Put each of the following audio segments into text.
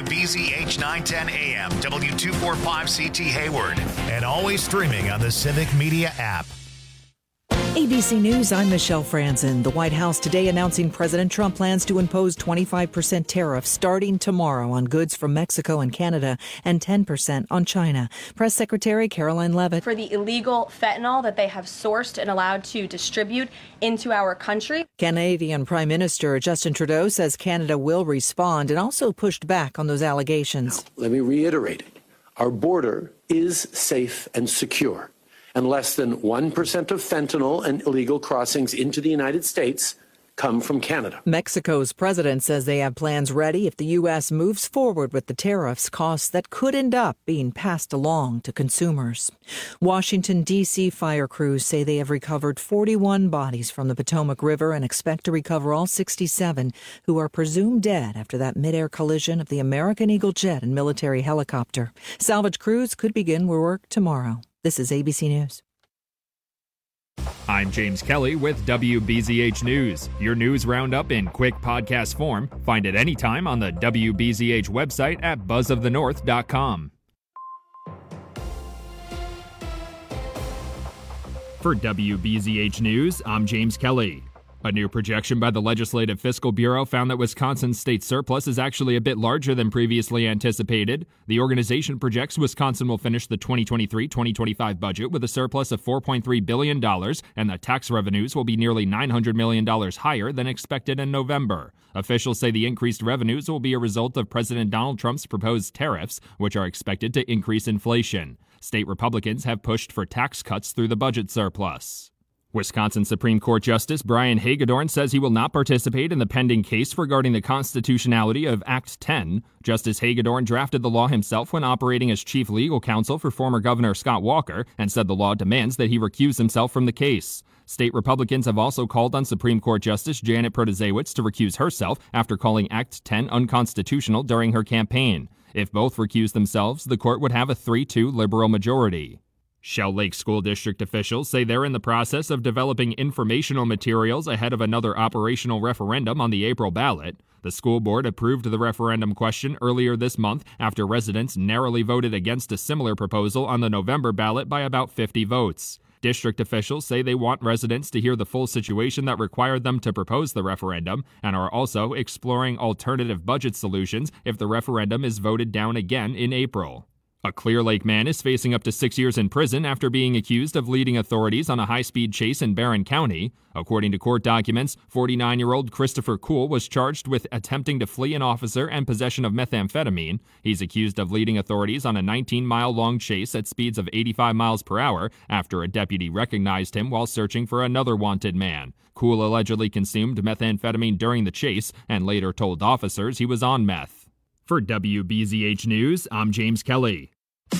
WBZH 910 AM, W245CT Hayward, and always streaming on the Civic Media app. ABC News, I'm Michelle Franzen. The White House today announcing President Trump plans to impose 25% tariffs starting tomorrow on goods from Mexico and Canada and 10% on China. Press Secretary Caroline Leavitt. For the illegal fentanyl that they have sourced and allowed to distribute into our country. Canadian Prime Minister Justin Trudeau says Canada will respond and also pushed back on those allegations. Now, let me reiterate it. Our border is safe and secure. And less than 1% of fentanyl and illegal crossings into the United States come from Canada. Mexico's president says they have plans ready if the U.S. moves forward with the tariffs, costs that could end up being passed along to consumers. Washington, D.C. fire crews say they have recovered 41 bodies from the Potomac River and expect to recover all 67 who are presumed dead after that mid-air collision of the American Eagle jet and military helicopter. Salvage crews could begin work tomorrow. This is ABC News. I'm James Kelly with WBZH News, your news roundup in quick podcast form. Find it anytime on the WBZH website at buzzofthenorth.com. For WBZH News, I'm James Kelly. A new projection by the Legislative Fiscal Bureau found that Wisconsin's state surplus is actually a bit larger than previously anticipated. The organization projects Wisconsin will finish the 2023-2025 budget with a surplus of $4.3 billion, and that tax revenues will be nearly $900 million higher than expected in November. Officials say the increased revenues will be a result of President Donald Trump's proposed tariffs, which are expected to increase inflation. State Republicans have pushed for tax cuts through the budget surplus. Wisconsin Supreme Court Justice Brian Hagedorn says he will not participate in the pending case regarding the constitutionality of Act 10. Justice Hagedorn drafted the law himself when operating as chief legal counsel for former Governor Scott Walker and said the law demands that he recuse himself from the case. State Republicans have also called on Supreme Court Justice Janet Protasiewicz to recuse herself after calling Act 10 unconstitutional during her campaign. If both recuse themselves, the court would have a 3-2 liberal majority. Shell Lake School District officials say they're in the process of developing informational materials ahead of another operational referendum on the April ballot. The school board approved the referendum question earlier this month after residents narrowly voted against a similar proposal on the November ballot by about 50 votes. District officials say they want residents to hear the full situation that required them to propose the referendum and are also exploring alternative budget solutions if the referendum is voted down again in April. A Clear Lake man is facing up to 6 years in prison after being accused of leading authorities on a high-speed chase in Barron County. According to court documents, 49-year-old Christopher Kuhl was charged with attempting to flee an officer and possession of methamphetamine. He's accused of leading authorities on a 19-mile-long chase at speeds of 85 miles per hour after a deputy recognized him while searching for another wanted man. Kuhl allegedly consumed methamphetamine during the chase and later told officers he was on meth. For WBZH News, I'm James Kelly.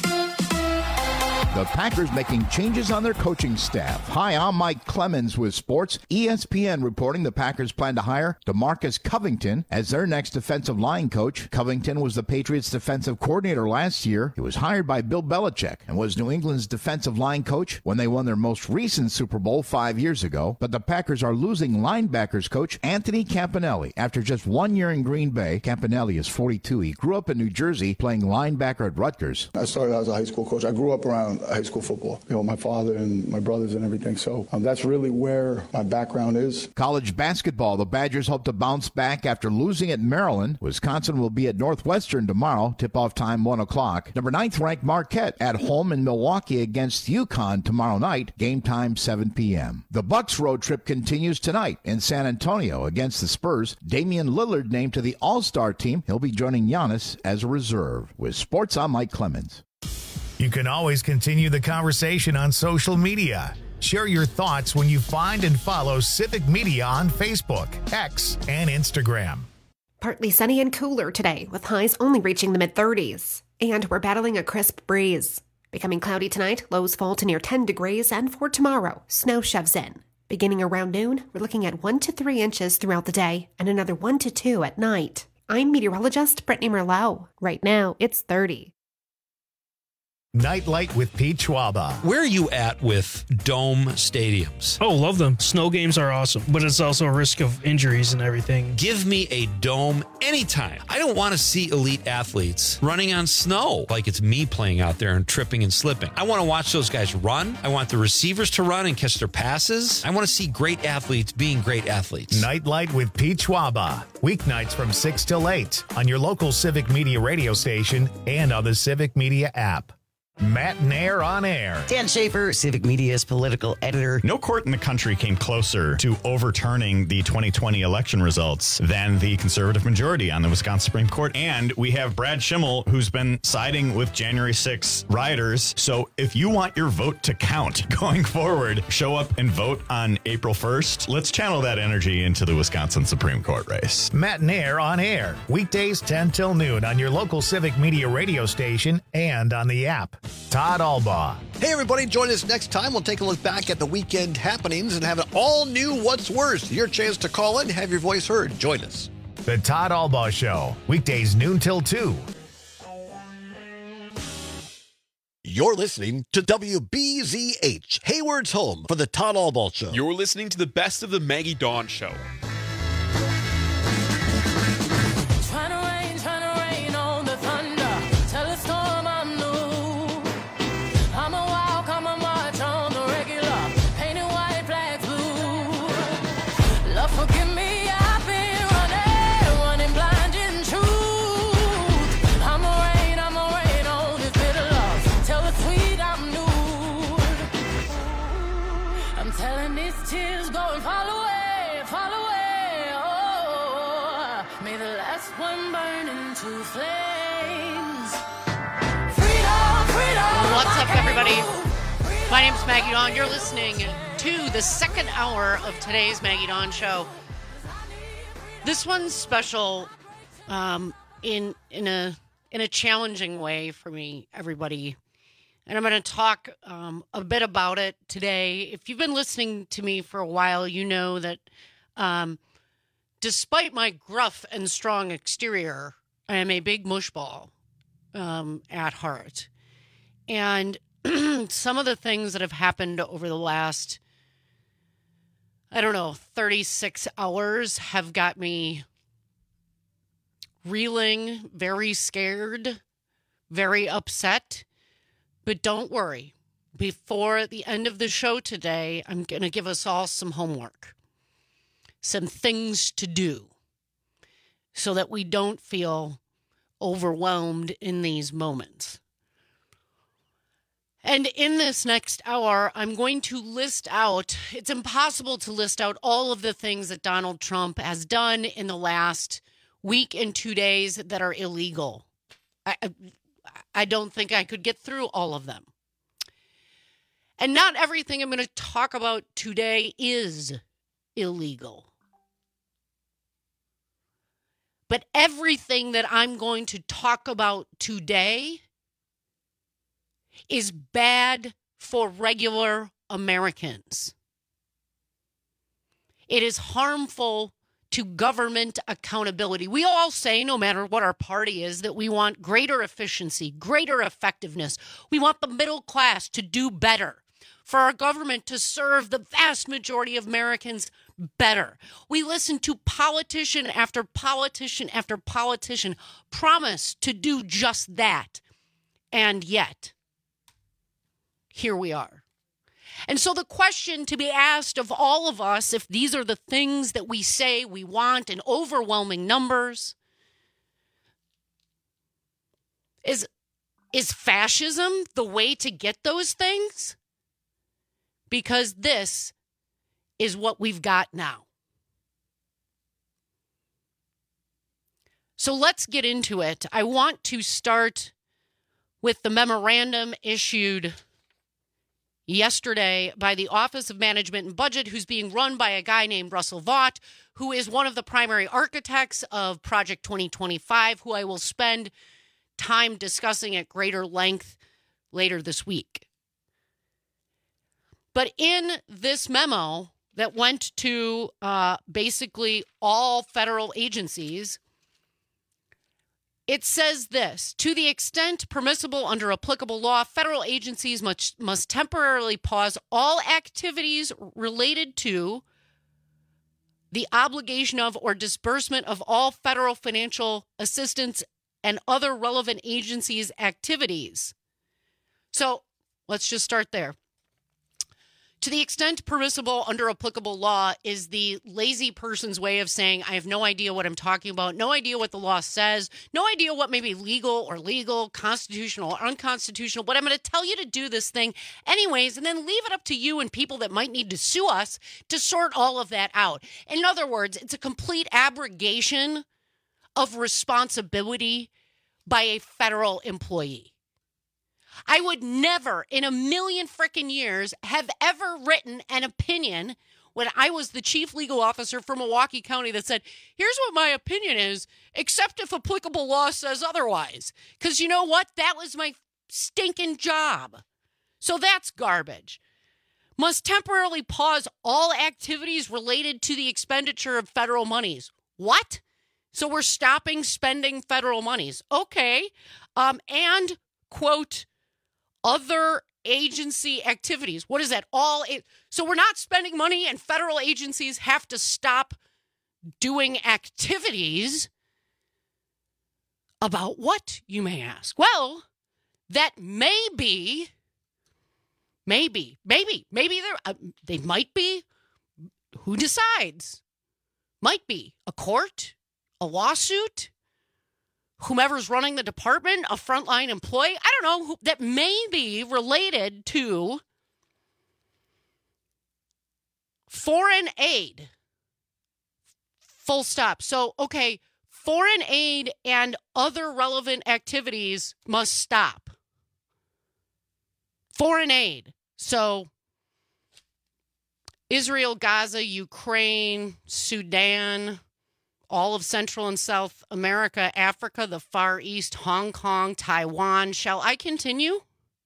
The Packers making changes on their coaching staff. Hi, I'm Mike Clemens with sports. ESPN reporting the Packers plan to hire DeMarcus Covington as their next defensive line coach. Covington was the Patriots' defensive coordinator last year. He was hired by Bill Belichick and was New England's defensive line coach when they won their most recent Super Bowl 5 years ago. But the Packers are losing linebackers coach Anthony Campanelli. After just 1 year in Green Bay, Campanelli is 42. He grew up in New Jersey playing linebacker at Rutgers. I started as a high school coach. I grew up around high school football, my father and my brothers and everything. So that's really where my background is. College basketball. The Badgers hope to bounce back after losing at Maryland. Wisconsin will be at Northwestern tomorrow. Tip-off time 1 o'clock. Number 9th ranked Marquette at home in Milwaukee against UConn tomorrow night. Game time 7 p.m. The Bucks road trip continues tonight in San Antonio against the Spurs. Damian Lillard named to the All-Star team. He'll be joining Giannis as a reserve. With sports, I'm Mike Clemens. You can always continue the conversation on social media. Share your thoughts when you find and follow Civic Media on Facebook, X, and Instagram. Partly sunny and cooler today, with highs only reaching the mid-30s. And we're battling a crisp breeze. Becoming cloudy tonight, lows fall to near 10 degrees, and for tomorrow, snow shoves in. Beginning around noon, we're looking at 1 to 3 inches throughout the day, and another 1 to 2 at night. I'm meteorologist Brittany Merlot. Right now, it's 30. Nightlight with Pete Schwaba. Where are you at with dome stadiums? Oh, love them. Snow games are awesome, but it's also a risk of injuries and everything. Give me a dome anytime. I don't want to see elite athletes running on snow like it's me playing out there and tripping and slipping. I want to watch those guys run. I want the receivers to run and catch their passes. I want to see great athletes being great athletes. Nightlight with Pete Schwaba. Weeknights from 6 till 8 on your local Civic Media radio station and on the Civic Media app. Matt Nair on air. Dan Schaefer, Civic Media's political editor. No court in the country came closer to overturning the 2020 election results than the conservative majority on the Wisconsin Supreme Court. And we have Brad Schimmel, who's been siding with January 6 rioters. So if you want your vote to count going forward, show up and vote on April 1st. Let's channel that energy into the Wisconsin Supreme Court race. Matt Nair on air. Weekdays 10 till noon on your local Civic Media radio station and on the app. Todd Albaugh. Hey, everybody, join us next time. We'll take a look back at the weekend happenings and have an all-new What's Worse. Your chance to call in, have your voice heard. Join us. The Todd Albaugh Show. Weekdays noon till 2. You're listening to WBZH, Hayward's home for the Todd Albaugh Show. You're listening to the best of the Maggie Dawn Show. What's up, everybody? My name is Maggie Dawn. You're listening to the second hour of today's Maggie Dawn Show. This one's special in a challenging way for me, everybody. And I'm going to talk a bit about it today. If you've been listening to me for a while, you know that despite my gruff and strong exterior, I am a big mushball at heart. And some of the things that have happened over the last, 36 hours have got me reeling, very scared, very upset. But don't worry. Before the end of the show today, I'm going to give us all some homework, some things to do so that we don't feel overwhelmed in these moments. And in this next hour, I'm going to list out, it's impossible to list out all of the things that Donald Trump has done in the last week and 2 days that are illegal. I don't think I could get through all of them. And not everything I'm going to talk about today is illegal. But everything that I'm going to talk about today is bad for regular Americans. It is harmful to government accountability. We all say, no matter what our party is, that we want greater efficiency, greater effectiveness. We want the middle class to do better, for our government to serve the vast majority of Americans better. We listen to politician after politician after politician promise to do just that. And yet, here we are. And so the question to be asked of all of us, if these are the things that we say we want in overwhelming numbers, is fascism the way to get those things? Because this is what we've got now. So let's get into it. I want to start with the memorandum issued yesterday by the Office of Management and Budget, who's being run by a guy named Russell Vought, who is one of the primary architects of Project 2025, who I will spend time discussing at greater length later this week. But in this memo that went to basically all federal agencies, It says this: to the extent permissible under applicable law, federal agencies must temporarily pause all activities related to the obligation of or disbursement of all federal financial assistance and other relevant agencies' activities. So let's just start there. To the extent permissible under applicable law is the lazy person's way of saying, I have no idea what I'm talking about, no idea what the law says, no idea what may be legal, constitutional or unconstitutional, but I'm going to tell you to do this thing anyways, and then leave it up to you and people that might need to sue us to sort all of that out. In other words, it's a complete abrogation of responsibility by a federal employee. I would never in a million frickin' years have ever written an opinion when I was the chief legal officer for Milwaukee County that said, here's what my opinion is, except if applicable law says otherwise. Because you know what? That was my stinking job. So that's garbage. Must temporarily pause all activities related to the expenditure of federal monies. What? So we're stopping spending federal monies. Okay. And, quote, other agency activities. What is that? So we're not spending money and federal agencies have to stop doing activities. About what, you may ask? Well, that maybe they might be. Who decides? Might be a court, a lawsuit, whomever's running the department, a frontline employee, I don't know, that may be related to foreign aid. Full stop. So, okay, foreign aid and other relevant activities must stop. Foreign aid. So, Israel, Gaza, Ukraine, Sudan, all of Central and South America, Africa, the Far East, Hong Kong, Taiwan. Shall I continue?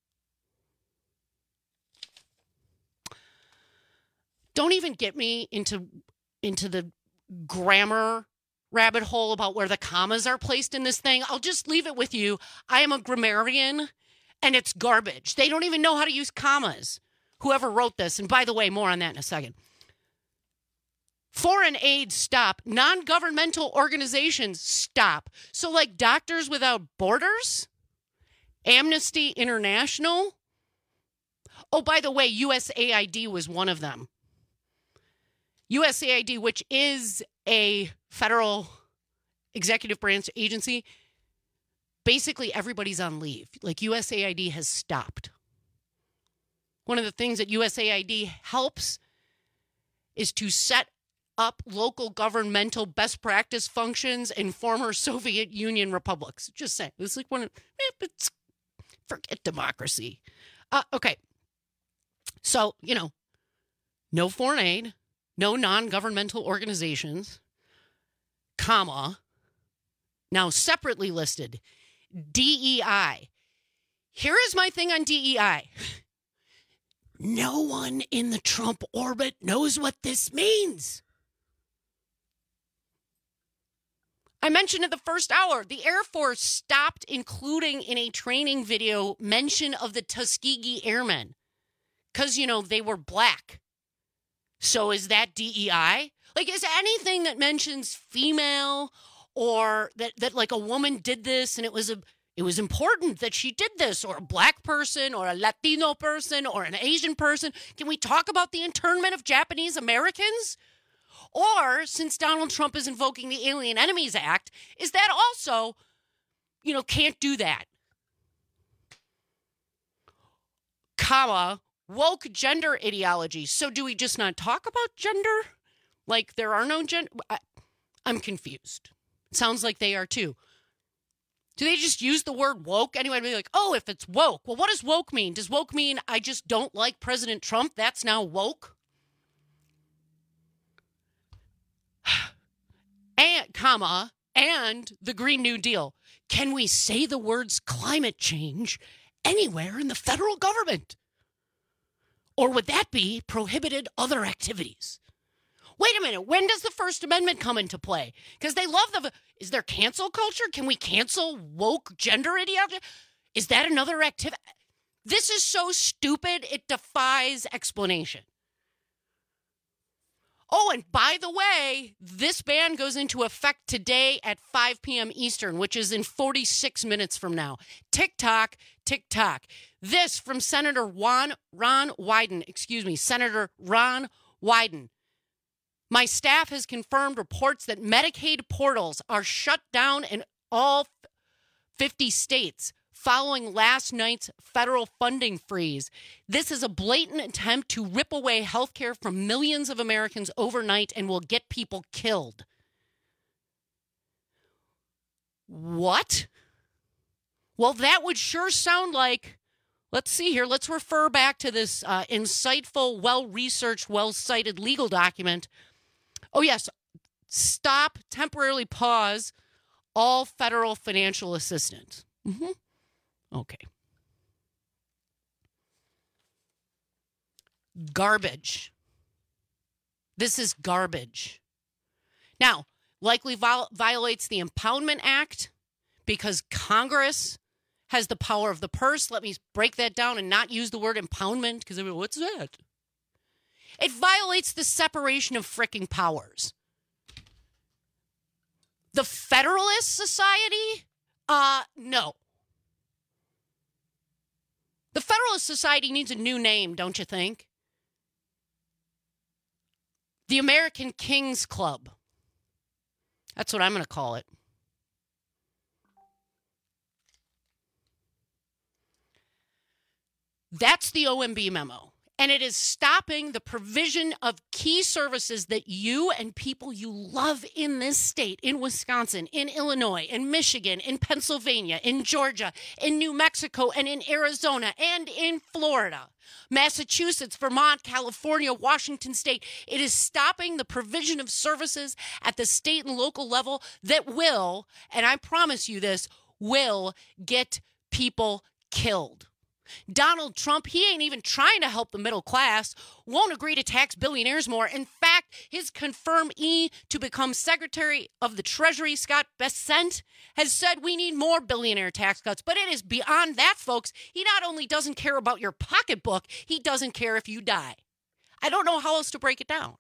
Don't even get me into the grammar rabbit hole about where the commas are placed in this thing. I'll just leave it with you. I am a grammarian, and it's garbage. They don't even know how to use commas, whoever wrote this. And by the way, more on that in a second. Foreign aid, stop. Non-governmental organizations, stop. So like Doctors Without Borders, Amnesty International. Oh, by the way, USAID was one of them. USAID, which is a federal executive branch agency, basically everybody's on leave. Like USAID has stopped. One of the things that USAID helps is to set up local governmental best practice functions in former Soviet Union republics. Just saying. It's like forget democracy. Okay. So, no foreign aid, no non-governmental organizations, comma. Now, separately listed, DEI. Here is my thing on DEI. No one in the Trump orbit knows what this means. I mentioned in the first hour, the Air Force stopped including in a training video mention of the Tuskegee Airmen because, they were black. So is that DEI? Like, is anything that mentions female or that like a woman did this and it was important that she did this, or a black person or a Latino person or an Asian person? Can we talk about the internment of Japanese Americans? Or, since Donald Trump is invoking the Alien Enemies Act, is that also, can't do that? Comma, woke gender ideology. So do we just not talk about gender? Like there are no gender? I'm confused. It sounds like they are too. Do they just use the word woke? Anyway, be like, oh, if it's woke. Well, what does woke mean? Does woke mean I just don't like President Trump? That's now woke? And the Green New Deal. Can we say the words climate change anywhere in the federal government? Or would that be prohibited other activities? Wait a minute. When does the First Amendment come into play? Because they love is there cancel culture? Can we cancel woke gender ideology? Is that another activity? This is so stupid, it defies explanation. Oh, and by the way, this ban goes into effect today at 5 p.m. Eastern, which is in 46 minutes from now. TikTok. This from Senator Ron Wyden. Senator Ron Wyden. My staff has confirmed reports that Medicaid portals are shut down in all 50 states following last night's federal funding freeze. This is a blatant attempt to rip away health care from millions of Americans overnight and will get people killed. What? Well, that would sure sound like, let's see here, let's refer back to this insightful, well-researched, well-cited legal document. Oh, yes, stop, temporarily pause all federal financial assistance. Mm-hmm. Okay. Garbage. This is garbage. Now, likely violates the Impoundment Act because Congress has the power of the purse. Let me break that down and not use the word impoundment because what's that? It violates the separation of fricking powers. The Federalist Society? No. The Federalist Society needs a new name, don't you think? The American Kings Club. That's what I'm going to call it. That's the OMB memo. And it is stopping the provision of key services that you and people you love in this state, in Wisconsin, in Illinois, in Michigan, in Pennsylvania, in Georgia, in New Mexico, and in Arizona, and in Florida, Massachusetts, Vermont, California, Washington State. It is stopping the provision of services at the state and local level that will, and I promise you this, will get people killed. Donald Trump, he ain't even trying to help the middle class, won't agree to tax billionaires more. In fact, his confirmee to become Secretary of the Treasury, Scott Bessent, has said we need more billionaire tax cuts. But it is beyond that, folks. He not only doesn't care about your pocketbook, he doesn't care if you die. I don't know how else to break it down.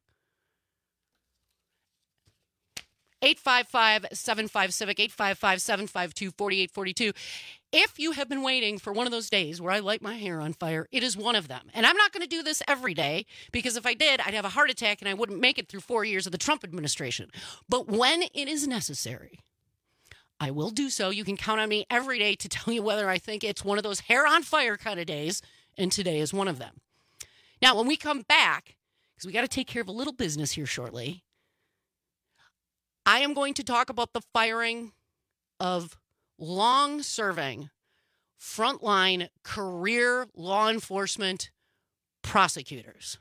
855-75-CIVIC, 855-752-4842. If you have been waiting for one of those days where I light my hair on fire, it is one of them. And I'm not going to do this every day because if I did, I'd have a heart attack and I wouldn't make it through 4 years of the Trump administration. But when it is necessary, I will do so. You can count on me every day to tell you whether I think it's one of those hair on fire kind of days, and today is one of them. Now, when we come back, because we got to take care of a little business here shortly, I am going to talk about the firing of long-serving, frontline career law enforcement prosecutors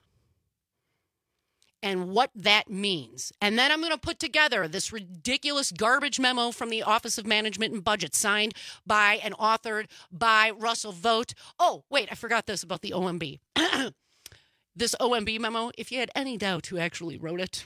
and what that means. And then I'm going to put together this ridiculous garbage memo from the Office of Management and Budget signed by and authored by Russell Vought. Oh, wait, I forgot this about the OMB. This OMB memo, if you had any doubt who actually wrote it,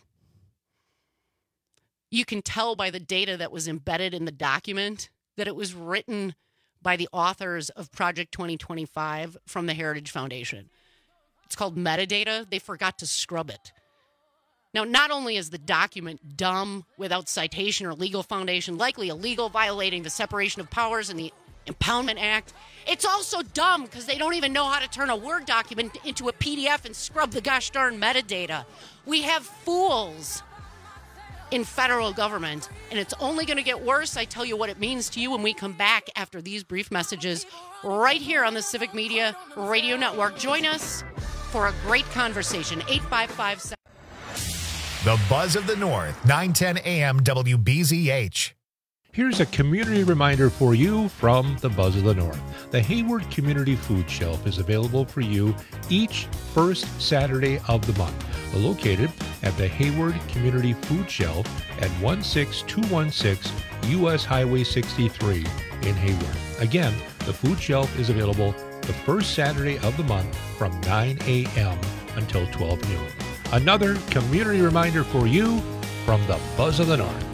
you can tell by the data that was embedded in the document that it was written by the authors of Project 2025 from the Heritage Foundation. It's called metadata. They forgot to scrub it. Now, not only is the document dumb, without citation or legal foundation, likely illegal, violating the separation of powers and the Impoundment Act, it's also dumb because they don't even know how to turn a Word document into a PDF and scrub the gosh darn metadata. We have fools in federal government, and it's only going to get worse. I tell you what it means to you when we come back after these brief messages right here on the Civic Media Radio Network. Join us for a great conversation. 855. The Buzz of the North, 910 AM WBZH. Here's a community reminder for you from the Buzz of the North. The Hayward Community Food Shelf is available for you each first Saturday of the month. Located at the Hayward Community Food Shelf at 16216 U.S. Highway 63 in Hayward. Again, the food shelf is available the first Saturday of the month from 9 a.m. until 12 noon. Another community reminder for you from the Buzz of the North.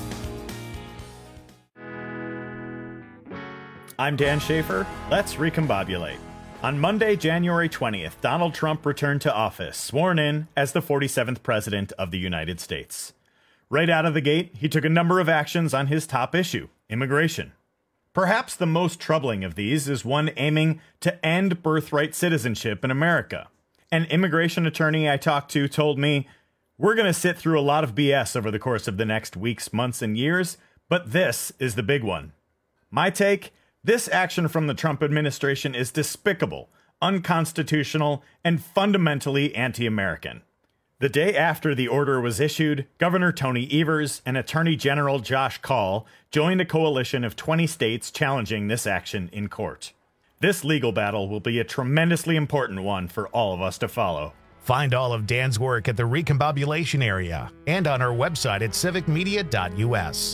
I'm Dan Schaefer. Let's recombobulate. On Monday, January 20th, Donald Trump returned to office, sworn in as the 47th President of the United States. Right out of the gate, he took a number of actions on his top issue, immigration. Perhaps the most troubling of these is one aiming to end birthright citizenship in America. An immigration attorney I talked to told me, "We're going to sit through a lot of BS over the course of the next weeks, months, and years, but this is the big one." My take? This action from the Trump administration is despicable, unconstitutional, and fundamentally anti-American. The day after the order was issued, Governor Tony Evers and Attorney General Josh Kaul joined a coalition of 20 states challenging this action in court. This legal battle will be a tremendously important one for all of us to follow. Find all of Dan's work at the Recombobulation Area and on our website at civicmedia.us.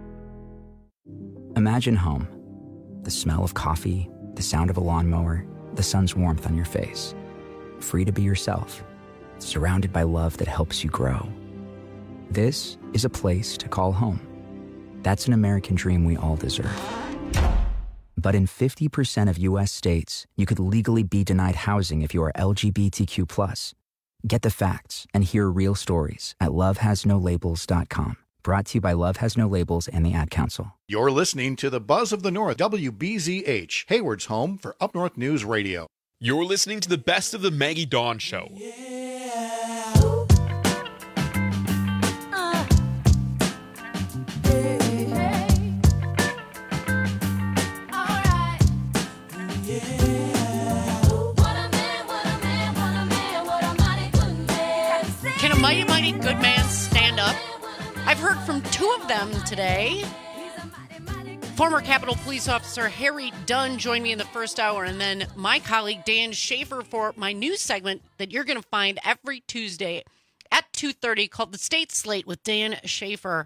Imagine home. The smell of coffee, the sound of a lawnmower, the sun's warmth on your face. Free to be yourself, surrounded by love that helps you grow. This is a place to call home. That's an American dream we all deserve. But in 50% of U.S. states, you could legally be denied housing if you are LGBTQ+. Get the facts and hear real stories at lovehasnolabels.com. Brought to you by Love Has No Labels and the Ad Council. You're listening to the Buzz of the North, WBZH, Hayward's home for Up North News Radio. You're listening to the best of the Maggie Dawn Show. Can a mighty, mighty good man stand up? I've heard from two of them today. Former Capitol Police Officer Harry Dunn joined me in the first hour, and then my colleague Dan Schaefer for my news segment that you're going to find every Tuesday at 2:30 called The State Slate with Dan Schaefer.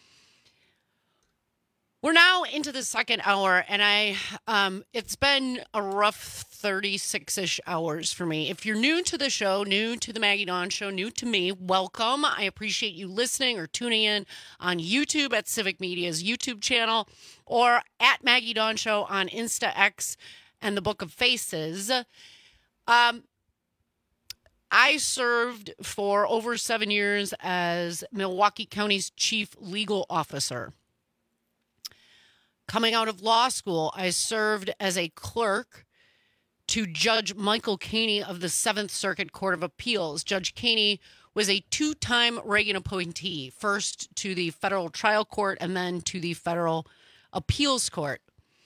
We're now into the second hour, and it's been a rough 36-ish hours for me. If you're new to the show, new to the Maggie Dawn Show, new to me, welcome. I appreciate you listening or tuning in on YouTube at Civic Media's YouTube channel or at Maggie Dawn Show on Insta X and the Book of Faces. I served for over 7 years as Milwaukee County's chief legal officer. Coming out of law school, I served as a clerk to Judge Michael Caney of the 7th Circuit Court of Appeals. Judge Caney was a two-time Reagan appointee, first to the federal trial court and then to the federal appeals court.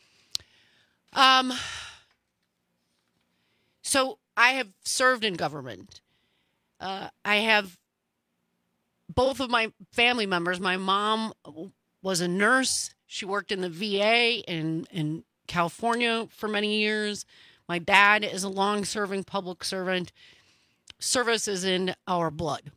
So I have served in government. I have both of my family members. My mom was a nurse. She worked in the VA in California for many years. My dad is a long-serving public servant. Service is in our blood.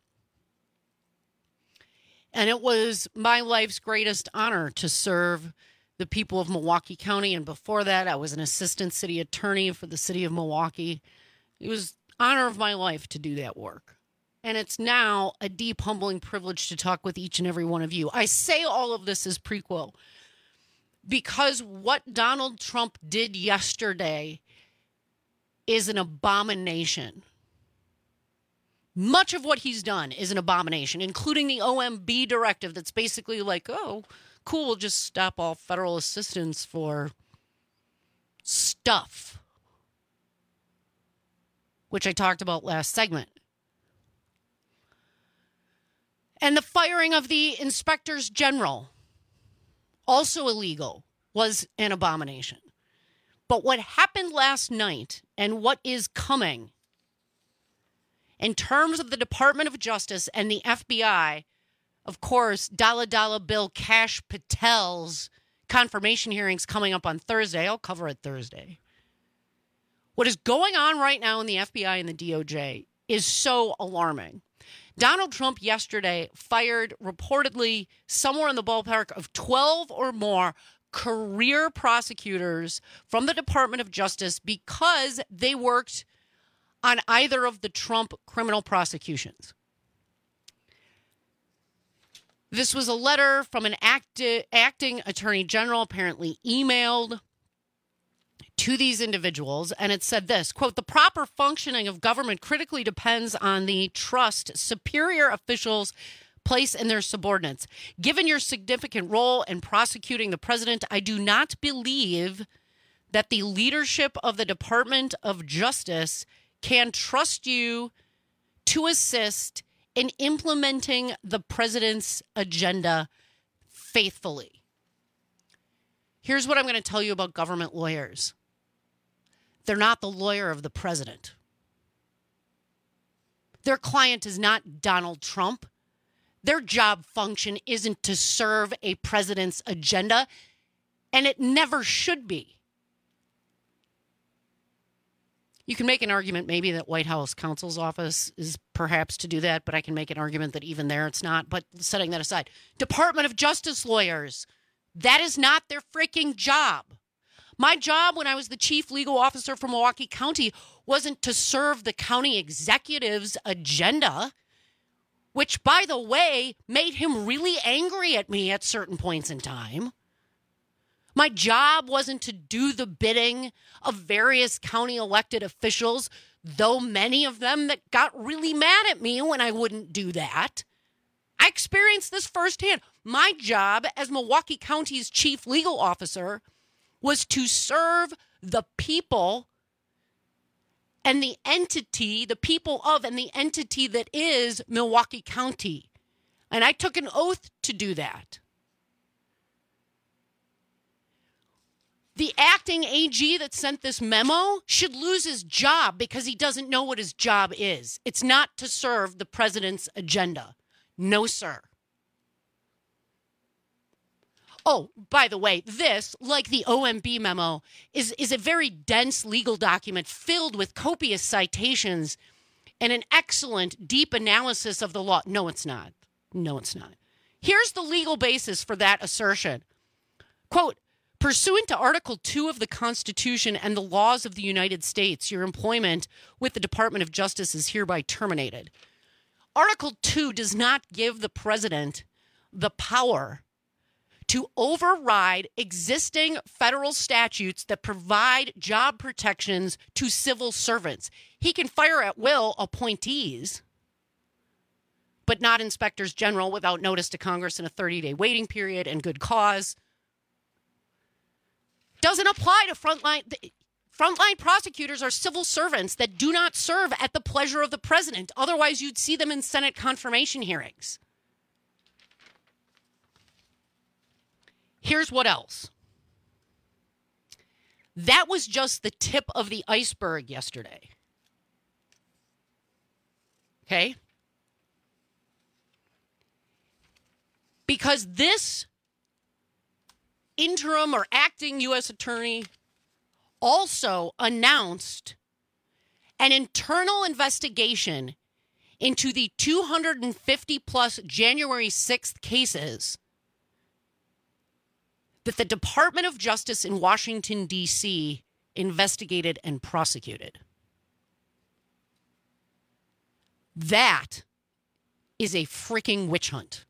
And it was my life's greatest honor to serve the people of Milwaukee County. And before that, I was an assistant city attorney for the city of Milwaukee. It was honor of my life to do that work. And it's now a deep, humbling privilege to talk with each and every one of you. I say all of this as prequel because what Donald Trump did yesterday is an abomination. Much of what he's done is an abomination, including the OMB directive that's basically like, oh, cool, we'll just stop all federal assistance for stuff, which I talked about last segment. And the firing of the inspectors general, also illegal, was an abomination. But what happened last night and what is coming in terms of the Department of Justice and the FBI, of course, Dollar Bill Cash Patel's confirmation hearings coming up on Thursday. I'll cover it Thursday. What is going on right now in the FBI and the DOJ is so alarming. Donald Trump yesterday fired reportedly somewhere in the ballpark of 12 or more career prosecutors from the Department of Justice because they worked on either of the Trump criminal prosecutions. This was a letter from an acting attorney general, apparently emailed to these individuals, and it said this, quote, the proper functioning of government critically depends on the trust superior officials place in their subordinates. Given your significant role in prosecuting the president, I do not believe that the leadership of the Department of Justice can trust you to assist in implementing the president's agenda faithfully. Here's what I'm going to tell you about government lawyers. They're not the lawyer of the president. Their client is not Donald Trump. Their job function isn't to serve a president's agenda, and it never should be. You can make an argument maybe that White House counsel's office is perhaps to do that, but I can make an argument that even there it's not. But setting that aside, Department of Justice lawyers, that is not their freaking job. My job when I was the chief legal officer for Milwaukee County wasn't to serve the county executive's agenda, which, by the way, made him really angry at me at certain points in time. My job wasn't to do the bidding of various county elected officials, though many of them that got really mad at me when I wouldn't do that. I experienced this firsthand. My job as Milwaukee County's chief legal officer was to serve the people and the entity, the people of and the entity that is Milwaukee County. And I took an oath to do that. The acting AG that sent this memo should lose his job because he doesn't know what his job is. It's not to serve the president's agenda. No, sir. Oh, by the way, this, like the OMB memo, is a very dense legal document filled with copious citations and an excellent, deep analysis of the law. No, it's not. No, it's not. Here's the legal basis for that assertion. Quote, pursuant to Article 2 of the Constitution and the laws of the United States, your employment with the Department of Justice is hereby terminated. Article 2 does not give the president the power to override existing federal statutes that provide job protections to civil servants. He can fire at will appointees, but not inspectors general without notice to Congress in a 30-day waiting period and good cause. Doesn't apply to frontline prosecutors are civil servants that do not serve at the pleasure of the president. Otherwise, you'd see them in Senate confirmation hearings. Here's what else. That was just the tip of the iceberg yesterday. Okay? Because this interim or acting U.S. attorney also announced an internal investigation into the 250-plus January 6th cases that the Department of Justice in Washington, D.C. investigated and prosecuted. That is a freaking witch hunt.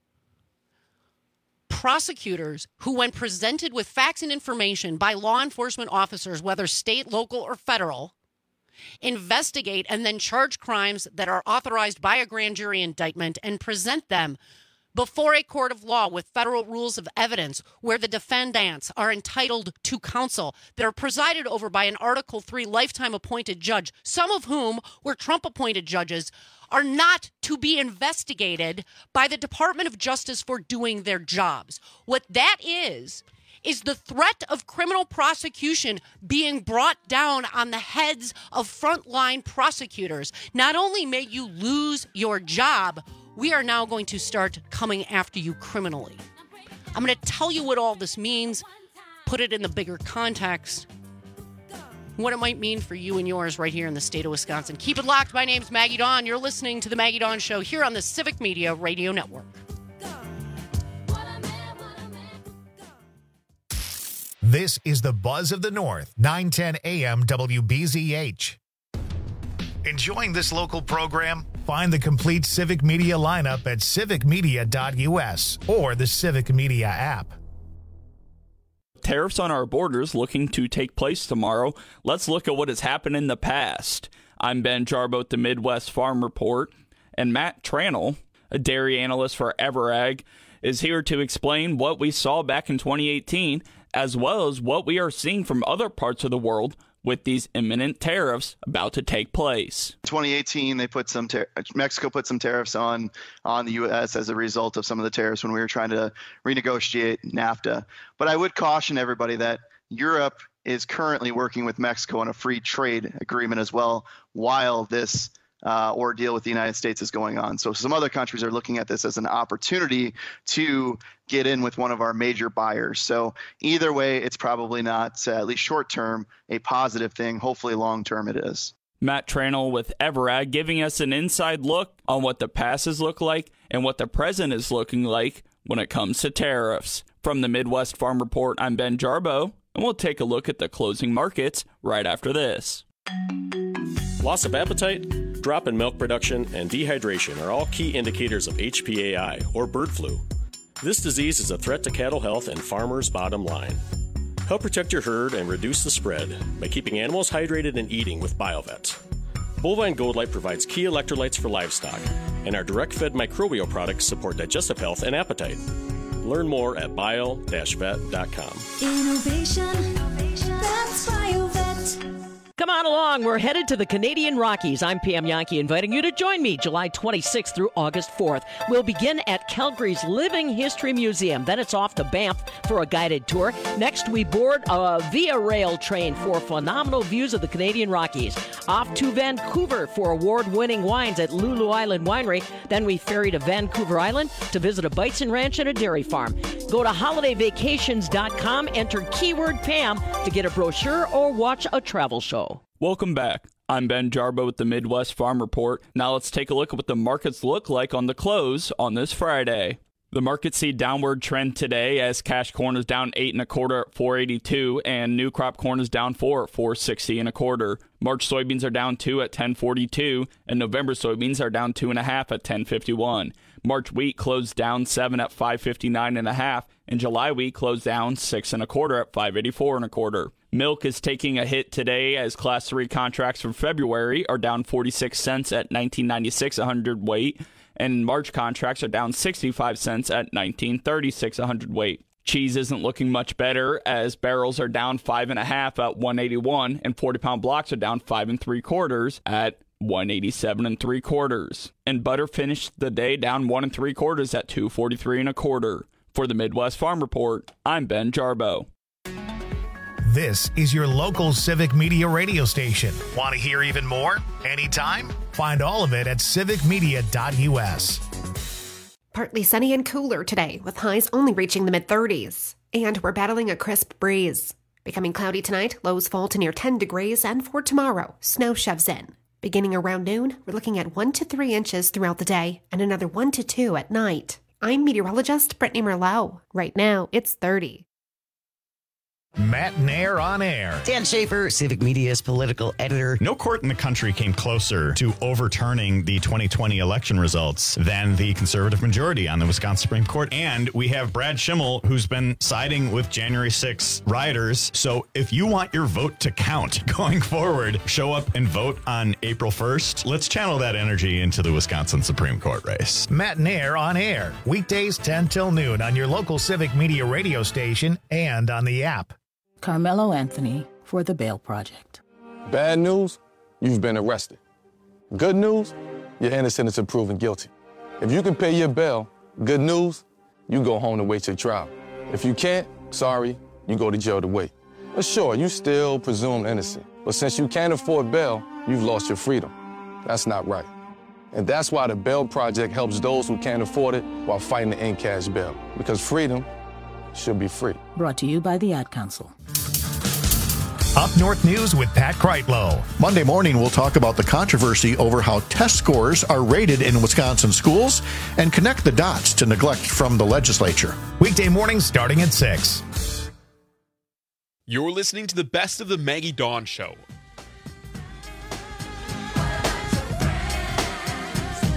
Prosecutors who, when presented with facts and information by law enforcement officers, whether state, local, or federal, investigate and then charge crimes that are authorized by a grand jury indictment and present them before a court of law with federal rules of evidence where the defendants are entitled to counsel that are presided over by an Article 3 lifetime appointed judge, some of whom were Trump appointed judges, are not to be investigated by the Department of Justice for doing their jobs. What that is the threat of criminal prosecution being brought down on the heads of frontline prosecutors. Not only may you lose your job, we are now going to start coming after you criminally. I'm going to tell you what all this means, put it in the bigger context, what it might mean for you and yours right here in the state of Wisconsin. Keep it locked. My name's Maggie Dawn. You're listening to The Maggie Dawn Show here on the Civic Media Radio Network. This is the Buzz of the North, 910 AM WBZH. Enjoying this local program? Find the complete Civic Media lineup at civicmedia.us or the Civic Media app. Tariffs on our borders looking to take place tomorrow. Let's look at what has happened in the past. I'm Ben Jarbo at the Midwest Farm Report, and Matt Tranel, a dairy analyst for Everag, is here to explain what we saw back in 2018, as well as what we are seeing from other parts of the world with these imminent tariffs about to take place. 2018, they put Mexico put some tariffs on the U.S. as a result of some of the tariffs when we were trying to renegotiate NAFTA. But I would caution everybody that Europe is currently working with Mexico on a free trade agreement as well, while this ordeal with the United States is going on. So some other countries are looking at this as an opportunity to get in with one of our major buyers. So either way, it's probably not, at least short term, a positive thing. Hopefully long term it is. Matt Tranel with Everag giving us an inside look on what the passes look like and what the present is looking like when it comes to tariffs. From the Midwest Farm Report, I'm Ben Jarbo, and we'll take a look at the closing markets right after this. Loss of appetite, drop in milk production, and dehydration are all key indicators of HPAI, or bird flu. This disease is a threat to cattle health and farmers' bottom line. Help protect your herd and reduce the spread by keeping animals hydrated and eating with BioVet. Bovine Gold Light provides key electrolytes for livestock, and our direct-fed microbial products support digestive health and appetite. Learn more at bio-vet.com. Innovation, that's BioVet. Come on along. We're headed to the Canadian Rockies. I'm Pam Yankee, inviting you to join me July 26th through August 4th. We'll begin at Calgary's Living History Museum. Then it's off to Banff for a guided tour. Next, we board a Via Rail train for phenomenal views of the Canadian Rockies. Off to Vancouver for award-winning wines at Lulu Island Winery. Then we ferry to Vancouver Island to visit a bison ranch and a dairy farm. Go to holidayvacations.com, enter keyword Pam to get a brochure or watch a travel show. Welcome back. I'm Ben Jarbo with the Midwest Farm Report. Now let's take a look at what the markets look like on the close on this Friday. The markets see downward trend today as cash corn is down 8 1/4 at $4.82 and new crop corn is down 4 at $4.60 1/4. March soybeans are down 2 at $10.42 and November soybeans are down 2 1/2 at $10.51. March wheat closed down 7 at $5.59 1/2 and July wheat closed down 6 1/4 at $5.84 1/4. Milk is taking a hit today as Class 3 contracts for February are down 46 cents at $19.96 a hundredweight, and March contracts are down 65 cents at $19.36 a hundredweight. Cheese isn't looking much better as barrels are down 5 1/2 at $1.81, and 40-pound blocks are down 5 3/4 at $1.87 3/4. And butter finished the day down 1 3/4 at $2.43 1/4. For the Midwest Farm Report, I'm Ben Jarbo. This is your local Civic Media radio station. Want to hear even more? Anytime? Find all of it at civicmedia.us. Partly sunny and cooler today, with highs only reaching the mid-30s. And we're battling a crisp breeze. Becoming cloudy tonight, lows fall to near 10 degrees, and for tomorrow, snow shoves in. Beginning around noon, we're looking at 1 to 3 inches throughout the day, and another 1 to 2 at night. I'm meteorologist Brittany Merlot. Right now, it's 30. Matt Nair on air. Dan Schaefer, Civic Media's political editor. No court in the country came closer to overturning the 2020 election results than the conservative majority on the Wisconsin Supreme Court. And we have Brad Schimmel, who's been siding with January 6 rioters. So if you want your vote to count going forward, show up and vote on April 1st. Let's channel that energy into the Wisconsin Supreme Court race. Matt Nair on air. Weekdays 10 till noon on your local Civic Media radio station and on the app. Carmelo Anthony for the Bail Project. Bad news, you've been arrested. Good news, you're innocent until proven guilty. If you can pay your bail, good news, you go home to wait your trial. If you can't, sorry, you go to jail to wait. But sure, you still presumed innocent. But since you can't afford bail, you've lost your freedom. That's not right. And that's why the Bail Project helps those who can't afford it while fighting to end cash bail. Because freedom should be free. Brought to you by the Ad Council. Up North News with Pat Kreitlow. Monday morning, we'll talk about the controversy over how test scores are rated in Wisconsin schools and connect the dots to neglect from the legislature. Weekday mornings starting at 6. You're listening to the best of the Maggie Dawn Show.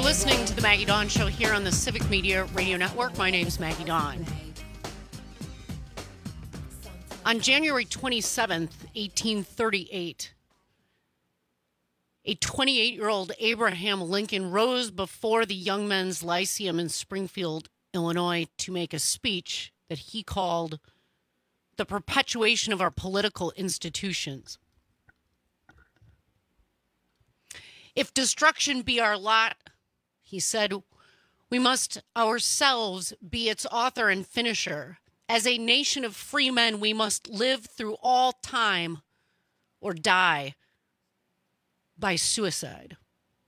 listening to the Maggie Dawn Show here on the Civic Media Radio Network. My name's Maggie Dawn. On January 27th, 1838, a 28-year-old Abraham Lincoln rose before the Young Men's Lyceum in Springfield, Illinois, to make a speech that he called the perpetuation of our political institutions. If destruction be our lot, he said, we must ourselves be its author and finisher. As a nation of free men, we must live through all time or die by suicide.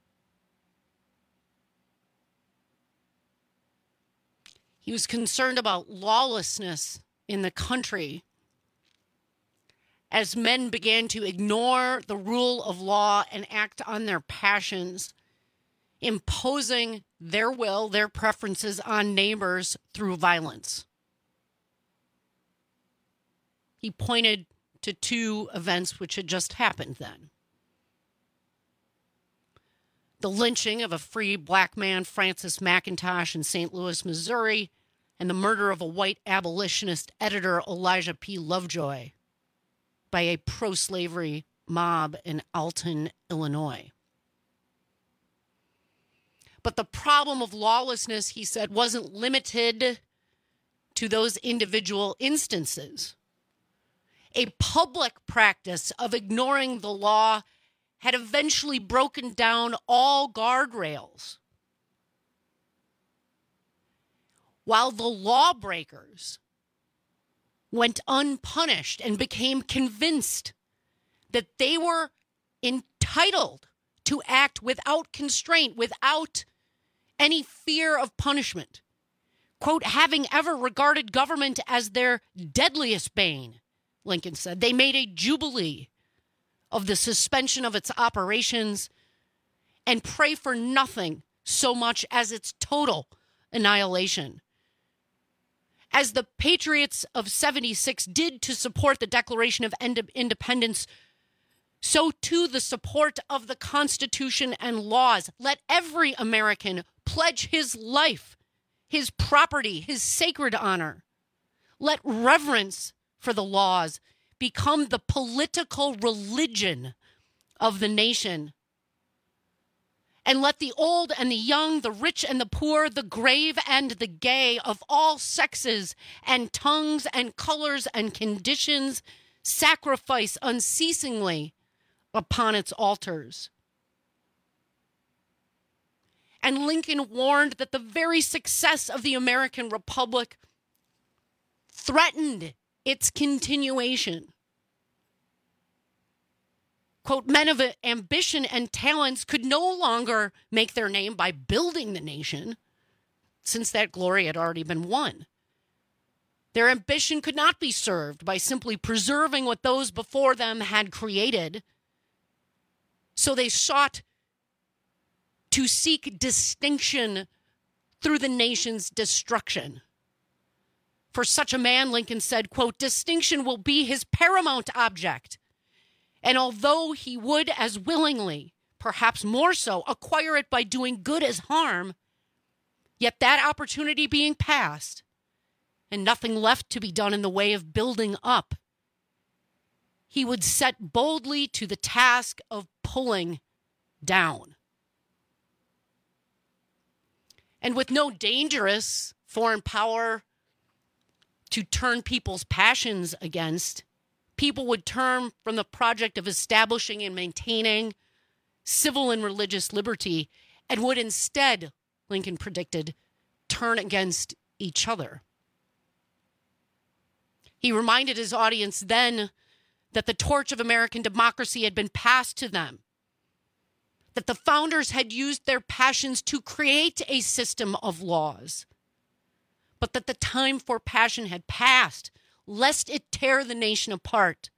He was concerned about lawlessness in the country as men began to ignore the rule of law and act on their passions, imposing their will, their preferences on neighbors through violence. He pointed to two events which had just happened then. The lynching of a free black man, Francis McIntosh, in St. Louis, Missouri, and the murder of a white abolitionist editor, Elijah P. Lovejoy, by a pro-slavery mob in Alton, Illinois. But the problem of lawlessness, he said, wasn't limited to those individual instances. A public practice of ignoring the law had eventually broken down all guardrails. While the lawbreakers went unpunished and became convinced that they were entitled to act without constraint, without any fear of punishment. Quote, having ever regarded government as their deadliest bane, Lincoln said, they made a jubilee of the suspension of its operations and pray for nothing so much as its total annihilation. As the Patriots of 76 did to support the Declaration of Independence, so too the support of the Constitution and laws. Let every American pledge his life, his property, his sacred honor. Let reverence for the laws become the political religion of the nation. And let the old and the young, the rich and the poor, the grave and the gay, of all sexes and tongues and colors and conditions, sacrifice unceasingly upon its altars. And Lincoln warned that the very success of the American Republic threatened its continuation. Quote, men of ambition and talents could no longer make their name by building the nation, since that glory had already been won. Their ambition could not be served by simply preserving what those before them had created. So they sought to seek distinction through the nation's destruction. For such a man, Lincoln said, quote, distinction will be his paramount object. And although he would as willingly, perhaps more so, acquire it by doing good as harm, yet that opportunity being past, and nothing left to be done in the way of building up, he would set boldly to the task of pulling down. And with no dangerous foreign power to turn people's passions against, people would turn from the project of establishing and maintaining civil and religious liberty and would instead, Lincoln predicted, turn against each other. He reminded his audience then that the torch of American democracy had been passed to them, that the founders had used their passions to create a system of laws, but that the time for passion had passed, lest it tear the nation apart.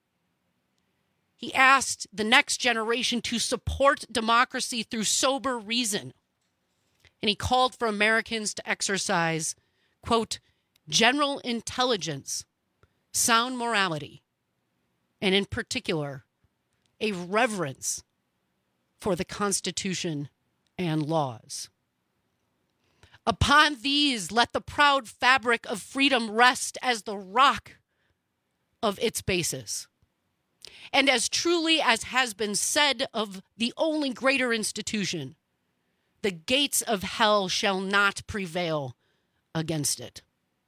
He asked the next generation to support democracy through sober reason, and he called for Americans to exercise, quote, general intelligence, sound morality, and in particular, a reverence for the Constitution and laws. Upon these, let the proud fabric of freedom rest as the rock of its basis. And as truly as has been said of the only greater institution, the gates of hell shall not prevail against it.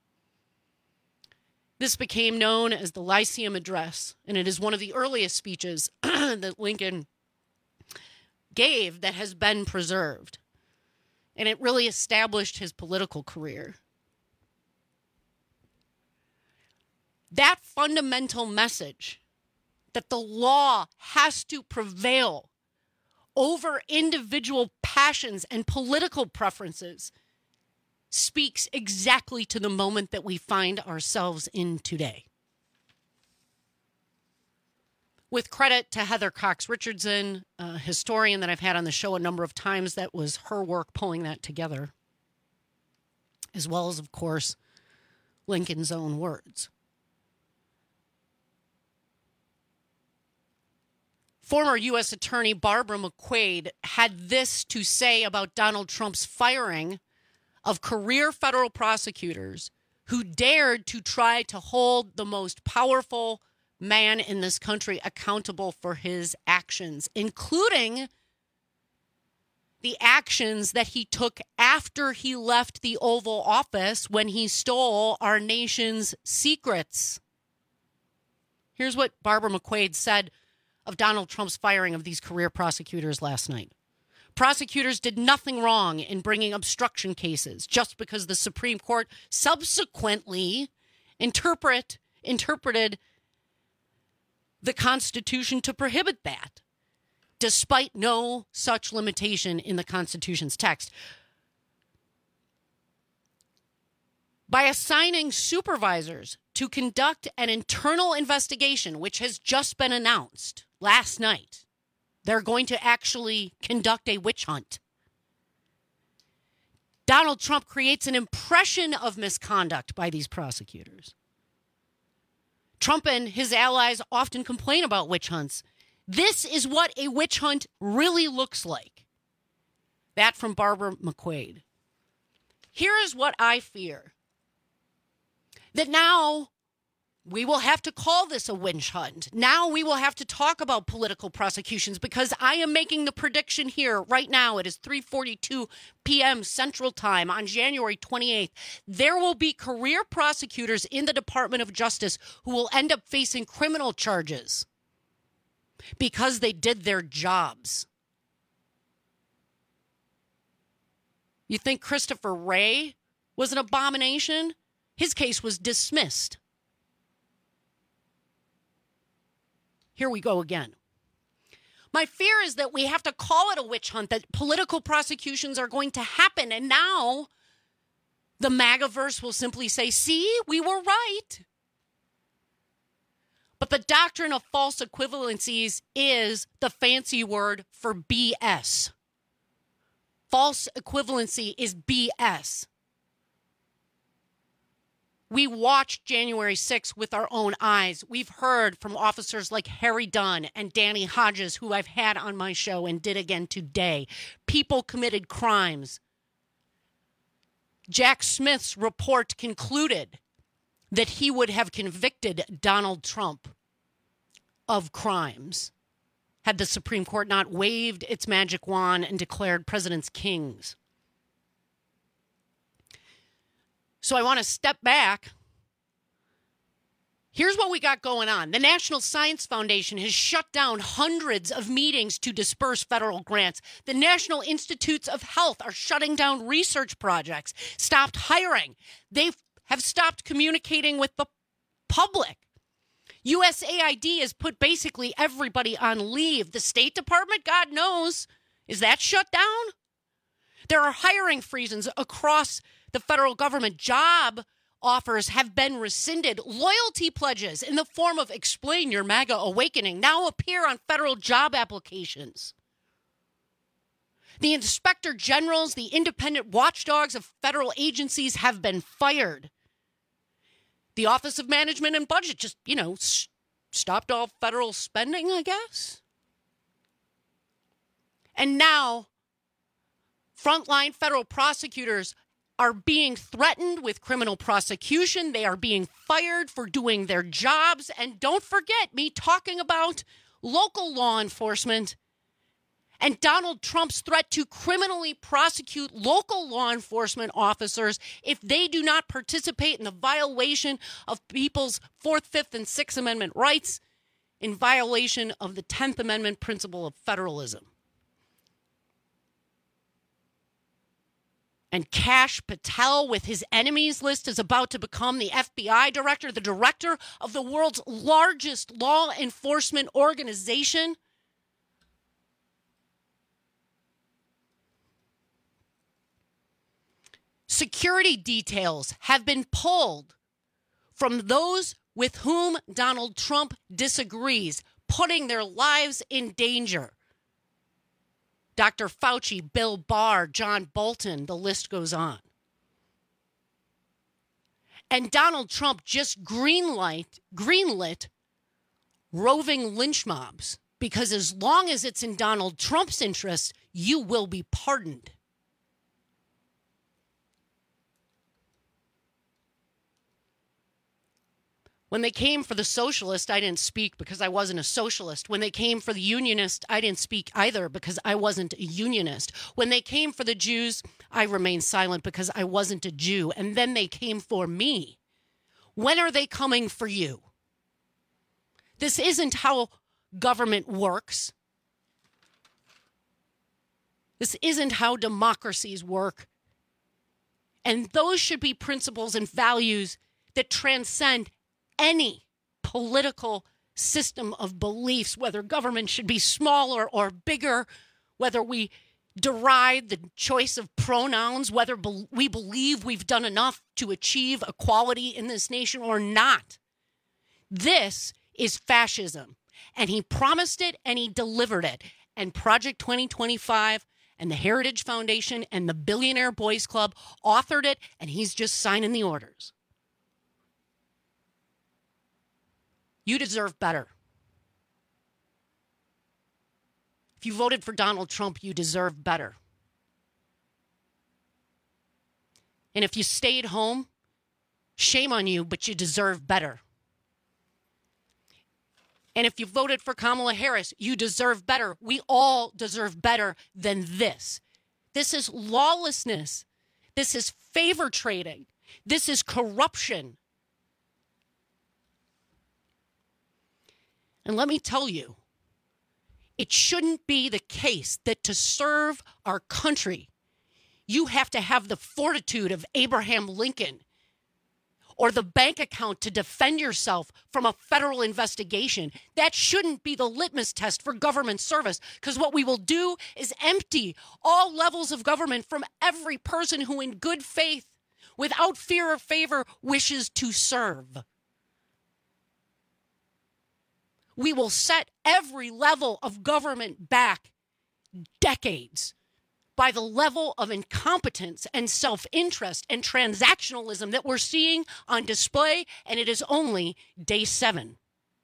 This became known as the Lyceum Address, and it is one of the earliest speeches that Lincoln gave that has been preserved. And it really established his political career. That fundamental message that the law has to prevail over individual passions and political preferences speaks exactly to the moment that we find ourselves in today. With credit to Heather Cox Richardson, a historian that I've had on the show a number of times, that was her work pulling that together, as well as, of course, Lincoln's own words. Former U.S. Attorney Barbara McQuade had this to say about Donald Trump's firing of career federal prosecutors who dared to try to hold the most powerful man in this country accountable for his actions, including the actions that he took after he left the Oval Office when he stole our nation's secrets. Here's what Barbara McQuade said of Donald Trump's firing of these career prosecutors last night. Prosecutors did nothing wrong in bringing obstruction cases just because the Supreme Court subsequently interpreted the Constitution to prohibit that, despite no such limitation in the Constitution's text. By assigning supervisors to conduct an internal investigation, which has just been announced last night, they're going to actually conduct a witch hunt. Donald Trump creates an impression of misconduct by these prosecutors. Trump and his allies often complain about witch hunts. This is what a witch hunt really looks like. That from Barbara McQuade. Here is what I fear. That now we will have to call this a witch hunt. Now we will have to talk about political prosecutions, because I am making the prediction here right now. It is 3:42 p.m. Central Time on January 28th. There will be career prosecutors in the Department of Justice who will end up facing criminal charges because they did their jobs. You think Christopher Wray was an abomination? His case was dismissed. Here we go again. My fear is that we have to call it a witch hunt, that political prosecutions are going to happen. And now the MAGAverse will simply say, see, we were right. But the doctrine of false equivalencies is the fancy word for BS. False equivalency is BS. We watched January 6th with our own eyes. We've heard from officers like Harry Dunn and Danny Hodges, who I've had on my show and did again today. People committed crimes. Jack Smith's report concluded that he would have convicted Donald Trump of crimes had the Supreme Court not waved its magic wand and declared presidents kings. So I want to step back. Here's what we got going on. The National Science Foundation has shut down hundreds of meetings to disperse federal grants. The National Institutes of Health are shutting down research projects, stopped hiring. They have stopped communicating with the public. USAID has put basically everybody on leave. The State Department, God knows, is that shut down? There are hiring freezes across the federal government. Job offers have been rescinded. Loyalty pledges in the form of Explain Your MAGA Awakening now appear on federal job applications. The inspector generals, the independent watchdogs of federal agencies have been fired. The Office of Management and Budget just, stopped all federal spending, I guess. And now Frontline federal prosecutors are being threatened with criminal prosecution. They are being fired for doing their jobs. And don't forget me talking about local law enforcement and Donald Trump's threat to criminally prosecute local law enforcement officers if they do not participate in the violation of people's 4th, 5th, and 6th Amendment rights, in violation of the 10th Amendment principle of federalism. And Kash Patel, with his enemies list, is about to become the FBI director, the director of the world's largest law enforcement organization. Security details have been pulled from those with whom Donald Trump disagrees, putting their lives in danger. Dr. Fauci, Bill Barr, John Bolton, the list goes on. And Donald Trump just greenlit roving lynch mobs, because as long as it's in Donald Trump's interest, you will be pardoned. When they came for the socialist, I didn't speak because I wasn't a socialist. When they came for the unionist, I didn't speak either because I wasn't a unionist. When they came for the Jews, I remained silent because I wasn't a Jew. And then they came for me. When are they coming for you? This isn't how government works. This isn't how democracies work. And those should be principles and values that transcend any political system of beliefs, whether government should be smaller or bigger, whether we deride the choice of pronouns, whether we believe we've done enough to achieve equality in this nation or not. This is fascism. And he promised it and he delivered it. And Project 2025 and the Heritage Foundation and the Billionaire Boys Club authored it, and he's just signing the orders. You deserve better. If you voted for Donald Trump, you deserve better. And if you stayed home, shame on you, but you deserve better. And if you voted for Kamala Harris, you deserve better. We all deserve better than this. This is lawlessness. This is favor trading. This is corruption. And let me tell you, it shouldn't be the case that to serve our country, you have to have the fortitude of Abraham Lincoln or the bank account to defend yourself from a federal investigation. That shouldn't be the litmus test for government service, because what we will do is empty all levels of government from every person who in good faith, without fear or favor, wishes to serve. We will set every level of government back decades by the level of incompetence and self-interest and transactionalism that we're seeing on display, and it is only day 7.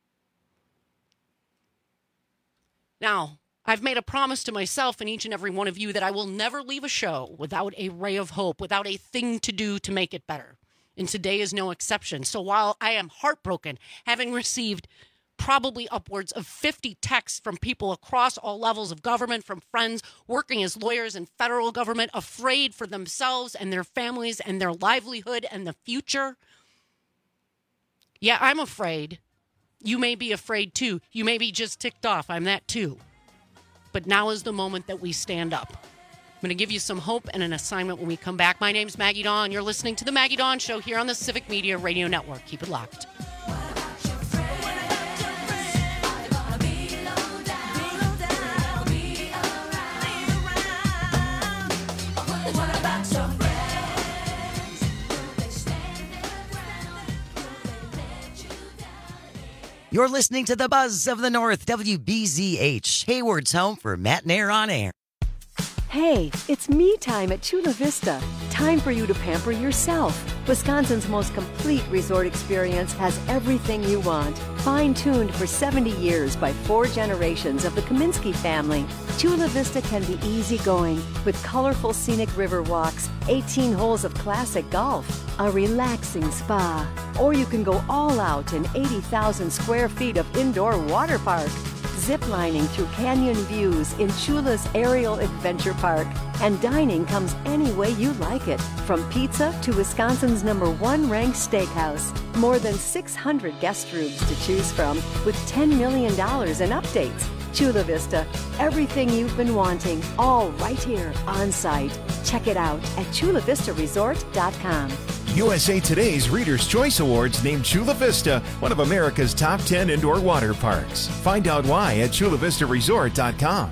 Now, I've made a promise to myself and each and every one of you that I will never leave a show without a ray of hope, without a thing to do to make it better. And today is no exception. So while I am heartbroken, having received probably upwards of 50 texts from people across all levels of government, from friends working as lawyers in federal government, afraid for themselves and their families and their livelihood and the future. Yeah, I'm afraid. You may be afraid too. You may be just ticked off. I'm that too. But now is the moment that we stand up. I'm going to give you some hope and an assignment when we come back. My name's Maggie Dawn. You're listening to The Maggie Dawn Show here on the Civic Media Radio Network. Keep it locked. You're listening to the Buzz of the North, WBZH, Hayward's home for Matt and Air on Air. Hey, it's me time at Chula Vista. Time for you to pamper yourself. Wisconsin's most complete resort experience has everything you want. Fine-tuned for 70 years by 4 generations of the Kaminsky family. Chula Vista can be easygoing with colorful scenic river walks, 18 holes of classic golf, a relaxing spa. Or you can go all out in 80,000 square feet of indoor water park. Ziplining through canyon views in Chula's Aerial Adventure Park. And dining comes any way you like it, from pizza to Wisconsin's #1 ranked steakhouse. More than 600 guest rooms to choose from, with $10 million in updates. Chula Vista, everything you've been wanting, all right here on site. Check it out at chulavistaresort.com. USA Today's Reader's Choice Awards named Chula Vista one of America's top 10 indoor water parks. Find out why at chulavistaresort.com.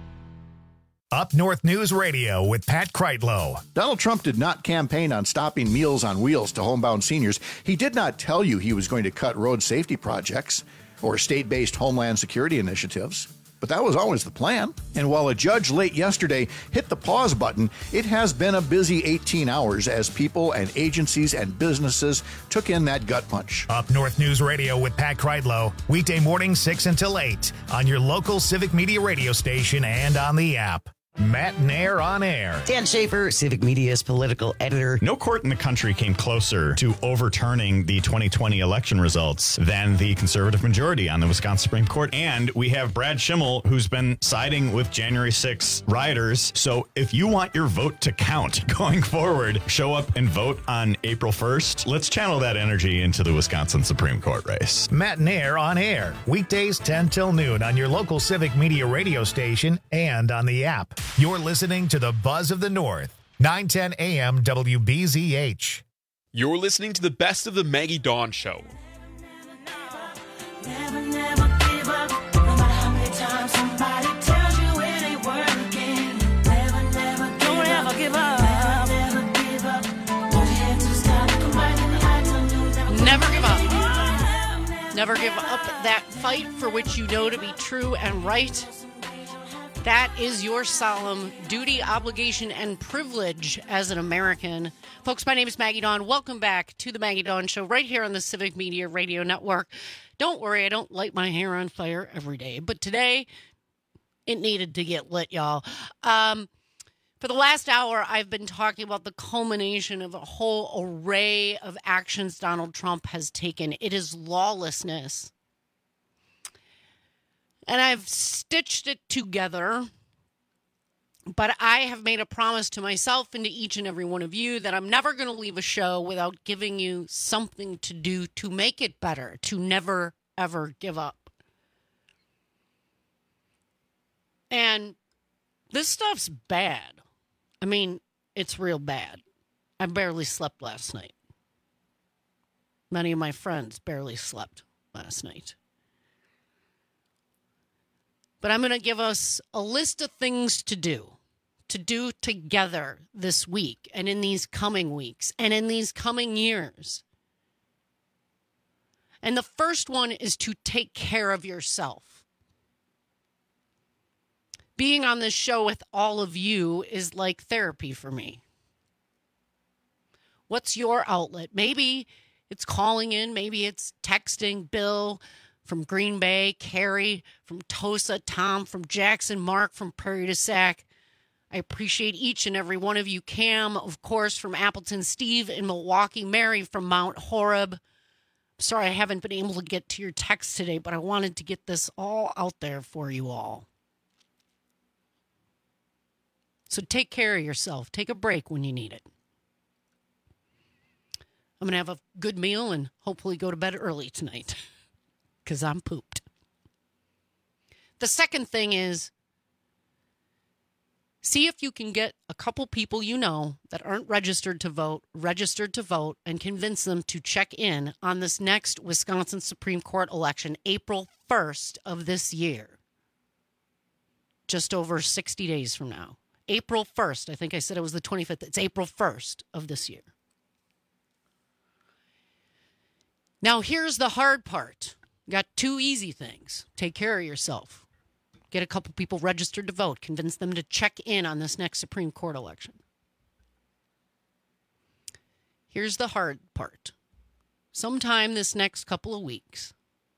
Up North News Radio with Pat Kreitlow. Donald Trump did not campaign on stopping Meals on Wheels to homebound seniors. He did not tell you he was going to cut road safety projects or state-based homeland security initiatives. But that was always the plan. And while a judge late yesterday hit the pause button, it has been a busy 18 hours as people and agencies and businesses took in that gut punch. Up North News Radio with Pat Kreitlow, weekday morning 6 until 8 on your local Civic Media radio station and on the app. Matt Nair on air. Dan Schaefer, Civic Media's political editor. No court in the country came closer to overturning the 2020 election results than the conservative majority on the Wisconsin Supreme Court. And we have Brad Schimmel, who's been siding with January 6 rioters. So if you want your vote to count going forward, show up and vote on April 1st. Let's channel that energy into the Wisconsin Supreme Court race. Matt Nair on air. Weekdays 10 till noon on your local Civic Media radio station and on the app. You're listening to the Buzz of the North, 910 AM WBZH. You're listening to the best of the Maggie Dawn Show. Never, never give up, no matter how many times somebody tells you it ain't working. Never, never give don't up. Ever give up. Never, never give up. Never give up. Never give up that fight for which you know to be true and right. That is your solemn duty, obligation, and privilege as an American. Folks, my name is Maggie Dawn. Welcome back to the Maggie Dawn Show right here on the Civic Media Radio Network. Don't worry, I don't light my hair on fire every day, but today it needed to get lit, y'all. For the last hour, I've been talking about the culmination of a whole array of actions Donald Trump has taken. It is lawlessness. And I've stitched it together, but I have made a promise to myself and to each and every one of you that I'm never going to leave a show without giving you something to do to make it better, to never, ever give up. And this stuff's bad. I mean, it's real bad. I barely slept last night. Many of my friends barely slept last night. But I'm going to give us a list of things to do together this week and in these coming weeks and in these coming years. And the first one is to take care of yourself. Being on this show with all of you is like therapy for me. What's your outlet? Maybe it's calling in, maybe it's texting Bill from Green Bay, Carrie from Tosa, Tom from Jackson, Mark from Prairie du Sac. I appreciate each and every one of you. Cam, of course, from Appleton, Steve in Milwaukee, Mary from Mount Horeb. Sorry I haven't been able to get to your text today, but I wanted to get this all out there for you all. So take care of yourself. Take a break when you need it. I'm going to have a good meal and hopefully go to bed early tonight. Because I'm pooped. The second thing is, see if you can get a couple people you know that aren't registered to vote, and convince them to check in on this next Wisconsin Supreme Court election, April 1st of this year. Just over 60 days from now. April 1st. I think I said it was the 25th. It's April 1st of this year. Now, here's the hard part. Got two easy things. Take care of yourself. Get a couple people registered to vote. Convince them to check in on this next Supreme Court election. Here's the hard part. Sometime this next couple of weeks,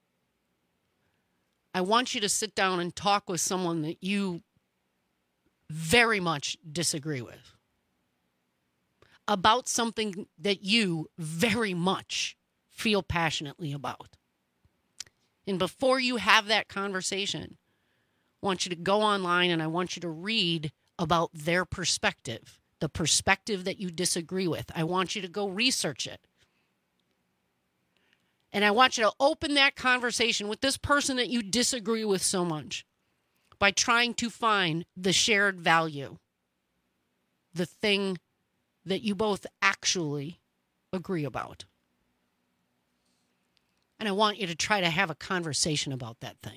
I want you to sit down and talk with someone that you very much disagree with about something that you very much feel passionately about. And before you have that conversation, I want you to go online and I want you to read about their perspective, the perspective that you disagree with. I want you to go research it. And I want you to open that conversation with this person that you disagree with so much by trying to find the shared value, the thing that you both actually agree about. And I want you to try to have a conversation about that thing.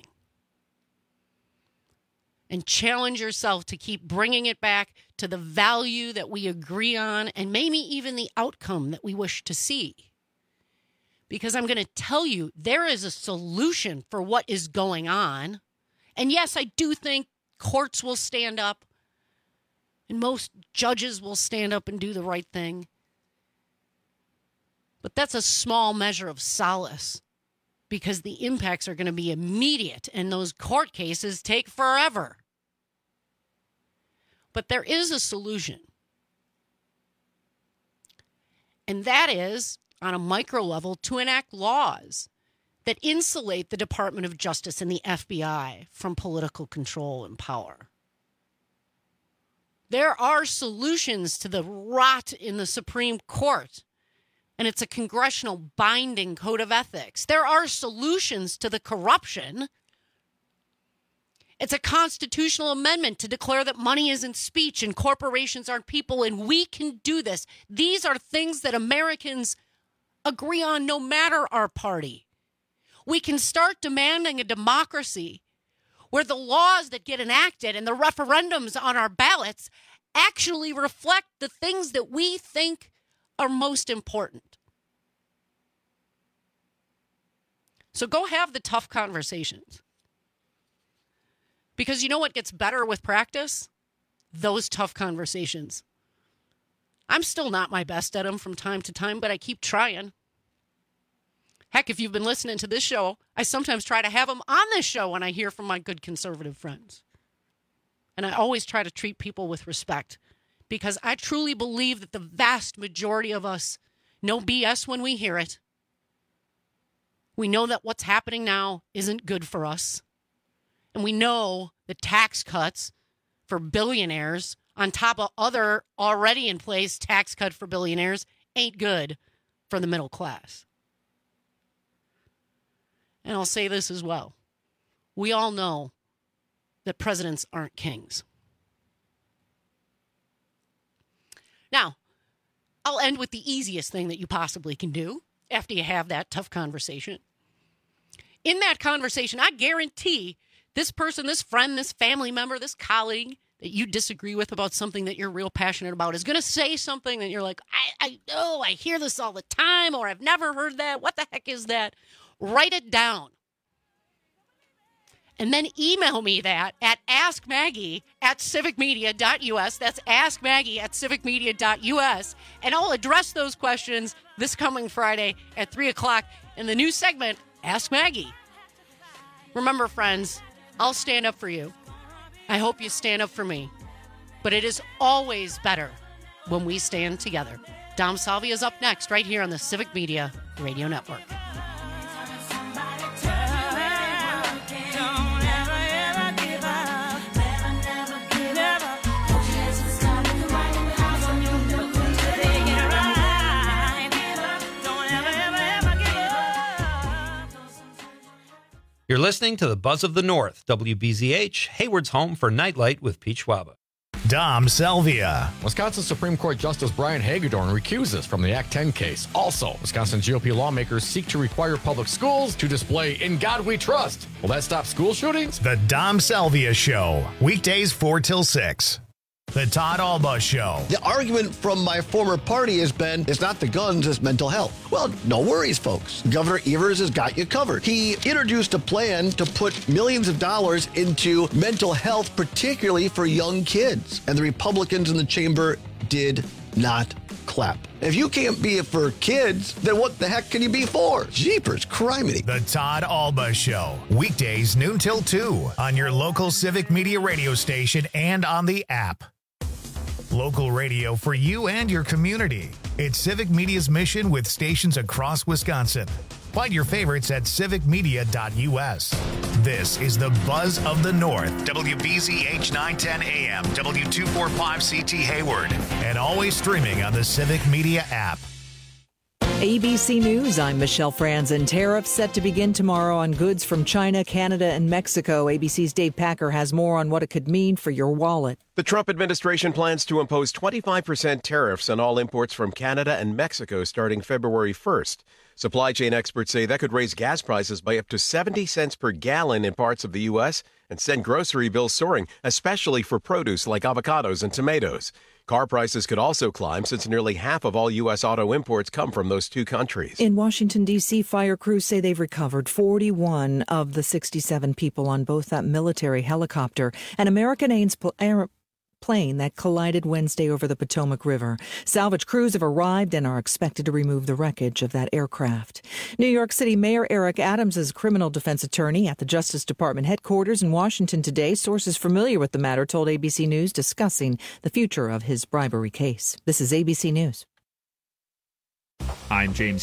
And challenge yourself to keep bringing it back to the value that we agree on and maybe even the outcome that we wish to see. Because I'm going to tell you, there is a solution for what is going on. And yes, I do think courts will stand up and most judges will stand up and do the right thing. But that's a small measure of solace because the impacts are going to be immediate and those court cases take forever. But there is a solution. And that is, on a micro level, to enact laws that insulate the Department of Justice and the FBI from political control and power. There are solutions to the rot in the Supreme Court, and it's a congressional binding code of ethics. There are solutions to the corruption. It's a constitutional amendment to declare that money isn't speech and corporations aren't people, and we can do this. These are things that Americans agree on no matter our party. We can start demanding a democracy where the laws that get enacted and the referendums on our ballots actually reflect the things that we think are most important. So go have the tough conversations. Because you know what gets better with practice? Those tough conversations. I'm still not my best at them from time to time, but I keep trying. Heck, if you've been listening to this show, I sometimes try to have them on this show when I hear from my good conservative friends. And I always try to treat people with respect because I truly believe that the vast majority of us know BS when we hear it. We know that what's happening now isn't good for us. And we know the tax cuts for billionaires on top of other already in place tax cut for billionaires ain't good for the middle class. And I'll say this as well. We all know that presidents aren't kings. Now, I'll end with the easiest thing that you possibly can do after you have that tough conversation. In that conversation, I guarantee this person, this friend, this family member, this colleague that you disagree with about something that you're real passionate about is going to say something that you're like, I know, I hear this all the time, or I've never heard that. What the heck is that? Write it down. And then email me that at askmaggie@civicmedia.us. That's askmaggie@civicmedia.us. And I'll address those questions this coming Friday at 3 o'clock in the new segment, Ask Maggie. Remember, friends, I'll stand up for you. I hope you stand up for me. But it is always better when we stand together. Dom Salvia is up next right here on the Civic Media Radio Network. You're listening to the Buzz of the North, WBZH, Hayward's home for Nightlight with Pete Schwaba. Dom Salvia. Wisconsin Supreme Court Justice Brian Hagedorn recuses from the Act 10 case. Also, Wisconsin GOP lawmakers seek to require public schools to display "In God We Trust." Will that stop school shootings? The Dom Salvia Show, weekdays 4 till 6. The Todd Alba Show. The argument from my former party has been, it's not the guns, it's mental health. Well, no worries, folks. Governor Evers has got you covered. He introduced a plan to put millions of dollars into mental health, particularly for young kids. And the Republicans in the chamber did not clap. If you can't be it for kids, then what the heck can you be for? Jeepers criminy. The Todd Alba Show. Weekdays noon till 2 on your local Civic Media radio station and on the app. Local radio for you and your community. It's Civic Media's mission with stations across Wisconsin. Find your favorites at civicmedia.us. This is the Buzz of the North. WBZH 910 AM, W245CT Hayward, and always streaming on the Civic Media app. ABC News, I'm Michelle Franzen. Tariffs set to begin tomorrow on goods from China, Canada, and Mexico. ABC's Dave Packer has more on what it could mean for your wallet. The Trump administration plans to impose 25% tariffs on all imports from Canada and Mexico starting February 1st. Supply chain experts say that could raise gas prices by up to 70 cents per gallon in parts of the U.S. and send grocery bills soaring, especially for produce like avocados and tomatoes. Car prices could also climb since nearly half of all U.S. auto imports come from those two countries. In Washington, D.C., fire crews say they've recovered 41 of the 67 people on both that military helicopter and American plane that collided Wednesday over the Potomac River. Salvage crews have arrived and are expected to remove the wreckage of that aircraft. New York City Mayor Eric Adams is criminal defense attorney at the Justice Department headquarters in Washington today. Sources familiar with the matter told ABC News discussing the future of his bribery case. This is ABC News. I'm James